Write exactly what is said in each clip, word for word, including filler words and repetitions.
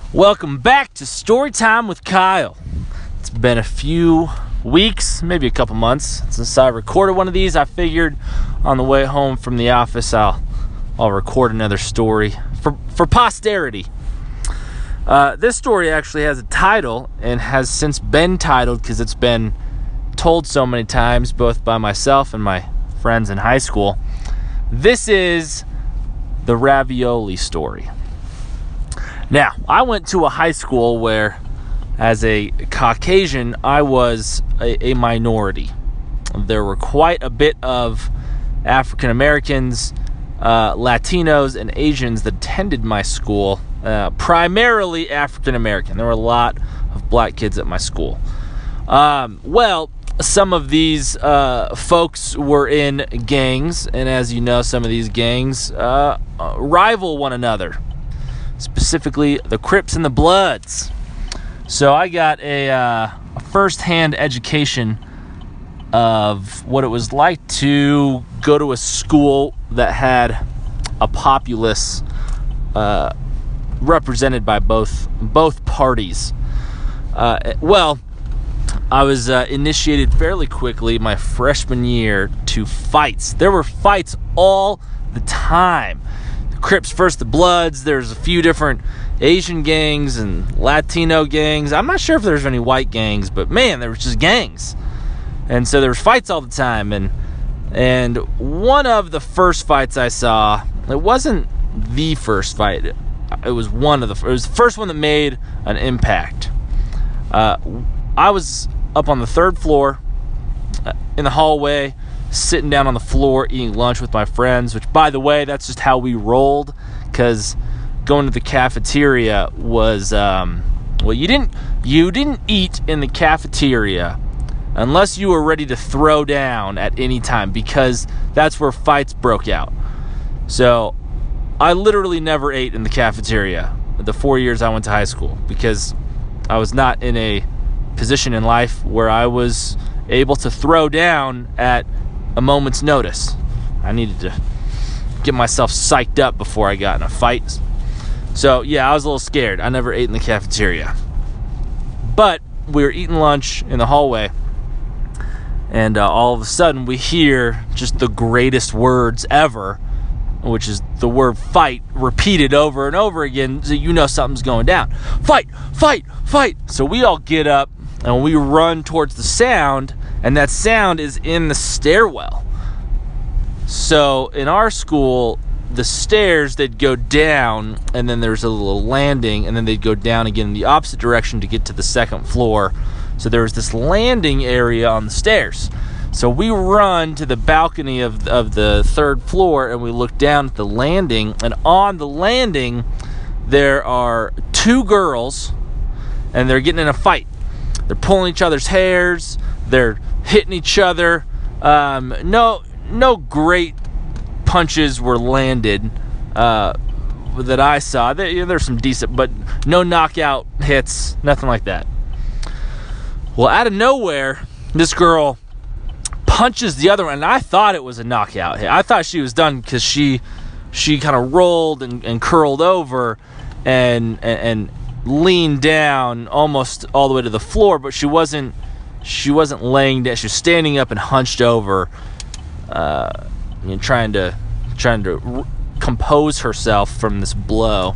Welcome back to Storytime with Kyle. It's been a few weeks, maybe a couple months since I recorded one of these. I figured on the way home from the office I'll I'll record another story for, for posterity. Uh, this story actually has a title and has since been titled because it's been told so many times, both by myself and my friends in high school. This is the ravioli story. Now, I went to a high school where, as a Caucasian, I was a, a minority. There were quite a bit of African Americans, uh, Latinos, and Asians that attended my school, uh, primarily African American. There were a lot of black kids at my school. Um, well, some of these uh, folks were in gangs, and as you know, some of these gangs uh, rival one another. Specifically the Crips and the Bloods. So I got a, uh, a first-hand education of what it was like to go to a school that had a populace uh, represented by both both parties. Uh, well, I was uh, initiated fairly quickly my freshman year to fights. There were fights all the time. Crips versus the Bloods. There's a few different Asian gangs and Latino gangs. I'm not sure if there's any white gangs, but man, there was just gangs. And so there was fights all the time. And and one of the first fights I saw, it wasn't the first fight. It was one of the. It was the first one that made an impact. Uh, I was up on the third floor in the hallway, sitting down on the floor eating lunch with my friends, which, by the way, that's just how we rolled, because going to the cafeteria was um, well you didn't you didn't eat in the cafeteria unless you were ready to throw down at any time, because that's where fights broke out. So I literally never ate in the cafeteria the four years I went to high school, because I was not in a position in life where I was able to throw down at a moment's notice. I needed to get myself psyched up before I got in a fight. So yeah, I was a little scared. I never ate in the cafeteria. But we were eating lunch in the hallway, and uh, all of a sudden we hear just the greatest words ever, which is the word fight, repeated over and over again, so you know something's going down. Fight, fight, fight. So we all get up and we run towards the sound, and that sound is in the stairwell. So in our school, the stairs, they'd go down, and then there's a little landing, and then they'd go down again in the opposite direction to get to the second floor. So there was this landing area on the stairs. So we run to the balcony of, of the third floor, and we look down at the landing, and on the landing, there are two girls, and they're getting in a fight. They're pulling each other's hairs. They're hitting each other. Um, no, no great punches were landed uh, that I saw. There, you know, there's some decent, but no knockout hits, nothing like that. Well, out of nowhere, this girl punches the other one, and I thought it was a knockout hit. I thought she was done because she she kind of rolled and, and curled over and, and and leaned down almost all the way to the floor, but she wasn't. She wasn't laying down. She was standing up and hunched over, uh, you know, trying to trying to r- compose herself from this blow.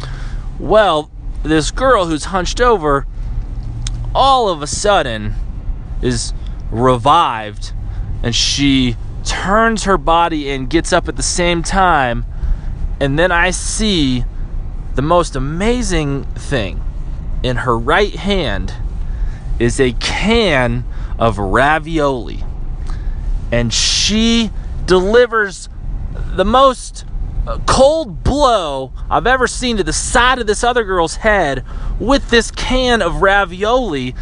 Well, this girl who's hunched over, all of a sudden, is revived, and she turns her body and gets up at the same time, and then I see the most amazing thing. In her right hand is a can of ravioli, and she delivers the most cold blow I've ever seen to the side of this other girl's head with this can of ravioli,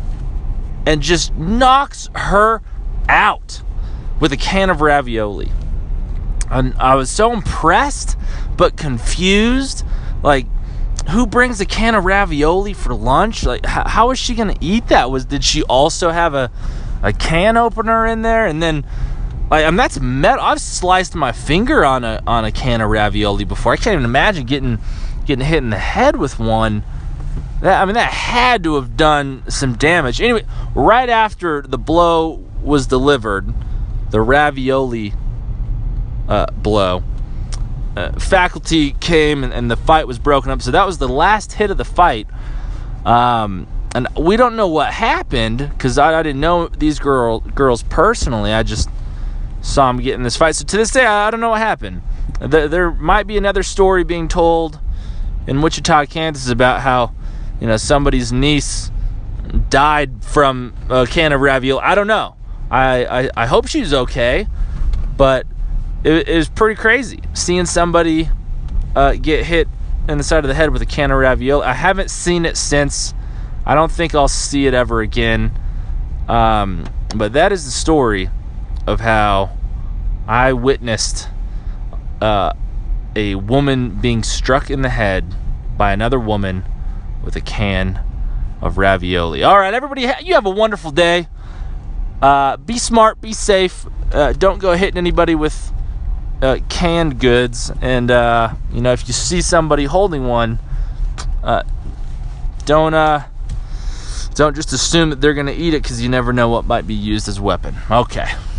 and just knocks her out with a can of ravioli. And I was so impressed but confused. Like, who brings a can of ravioli for lunch? Like, how, how is she gonna eat that? Was did she also have a a can opener in there? And then, like, I mean, that's metal. I've sliced my finger on a on a can of ravioli before. I can't even imagine getting getting hit in the head with one That, I mean, that had to have done some damage. Anyway, right after the blow was delivered, the ravioli uh, blow, uh, faculty came and, and the fight was broken up. So that was the last hit of the fight. Um, and we don't know what happened because I, I didn't know these girl, girls personally. I just saw them get in this fight. So to this day, I, I don't know what happened. There, there might be another story being told in Wichita, Kansas about how, you know, somebody's niece died from a can of ravioli. I don't know. I, I, I hope she's okay, but it, it was pretty crazy seeing somebody uh, get hit in the side of the head with a can of ravioli. I haven't seen it since. I don't think I'll see it ever again. Um, but that is the story of how I witnessed uh, a woman being struck in the head by another woman with a can of ravioli. All right, everybody, you have a wonderful day. Uh, be smart, be safe. Uh, don't go hitting anybody with uh, canned goods. And, uh, you know, if you see somebody holding one, uh, don't, uh, don't just assume that they're going to eat it because you never know what might be used as a weapon. Okay.